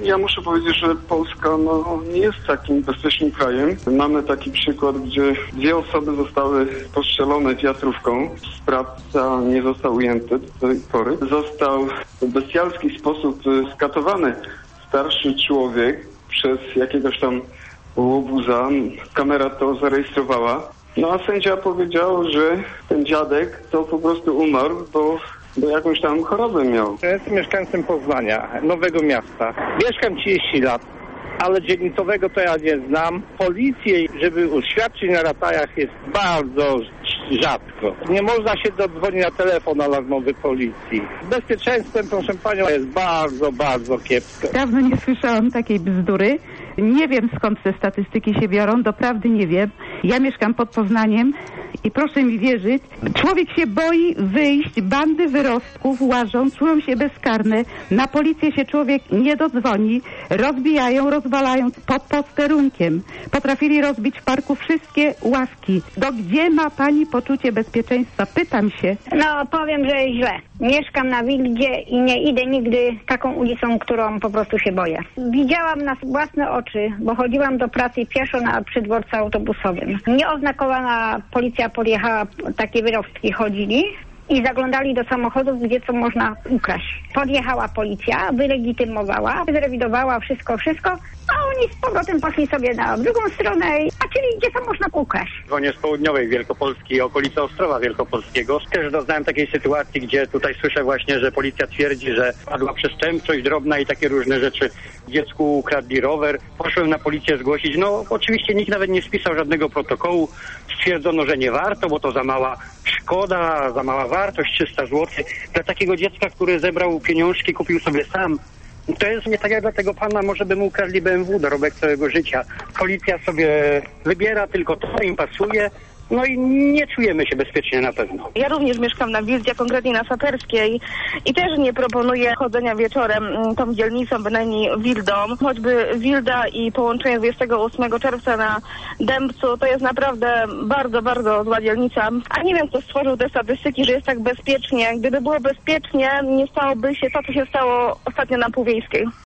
Ja muszę powiedzieć, że Polska nie jest takim bezpiecznym krajem. Mamy taki przykład, gdzie 2 osoby zostały postrzelone wiatrówką. Sprawca nie został ujęty do tej pory. Został w bestialski sposób skatowany starszy człowiek przez jakiegoś tam łobuza. Kamera to zarejestrowała. A sędzia powiedział, że ten dziadek to po prostu umarł, bo jakąś tam chorobę miał. Ja jestem mieszkańcem Poznania, Nowego Miasta. Mieszkam 30 lat, ale dzielnicowego to ja nie znam. Policję, żeby uświadczyć na ratajach, jest bardzo rzadko. Nie można się dodzwonić na telefon alarmowy policji. Bezpieczeństwem, proszę panią, jest bardzo, bardzo kiepsko. Dawno nie słyszałam takiej bzdury. Nie wiem, skąd te statystyki się biorą, doprawdy nie wiem. Ja mieszkam pod Poznaniem i proszę mi wierzyć, człowiek się boi wyjść, bandy wyrostków łażą, czują się bezkarne, na policję się człowiek nie dodzwoni, rozbijają, rozwalają pod posterunkiem. Potrafili rozbić w parku wszystkie ławki. Gdzie ma pani poczucie bezpieczeństwa? Pytam się. Powiem, że źle. Mieszkam na Wildzie i nie idę nigdy taką ulicą, którą po prostu się boję. Widziałam na własne oczy, bo chodziłam do pracy pieszo przy dworcu autobusowym. Nieoznakowana policja podjechała, takie wyrostki chodzili i zaglądali do samochodów, gdzie co można ukraść. Podjechała policja, wylegitymowała, zrewidowała wszystko, a oni z powrotem poszli sobie na drugą stronę, czyli gdzie co można ukraść. Dzwonię z południowej Wielkopolski, okolicy Ostrowa Wielkopolskiego. Też doznałem takiej sytuacji, gdzie tutaj słyszę właśnie, że policja twierdzi, że padła przestępczość drobna i takie różne rzeczy. Dziecku ukradli rower. Poszłem na policję zgłosić. Oczywiście nikt nawet nie spisał żadnego protokołu. Stwierdzono, że nie warto, bo to za mała szkoda, za mała wartość, 300 zł. Dla takiego dziecka, który zebrał pieniążki, kupił sobie sam. To jest nie tak jak dla tego pana, może by mu ukradli BMW, dorobek całego życia. Policja sobie wybiera tylko to, co im pasuje. I nie czujemy się bezpiecznie na pewno. Ja również mieszkam na Wildzie, konkretnie na Saperskiej i też nie proponuję chodzenia wieczorem tą dzielnicą, bynajmniej Wildą. Choćby Wilda i połączenie 28 czerwca na Dębcu to jest naprawdę bardzo, bardzo zła dzielnica. A nie wiem, kto stworzył te statystyki, że jest tak bezpiecznie. Gdyby było bezpiecznie, nie stałoby się to, co się stało ostatnio na Półwiejskiej.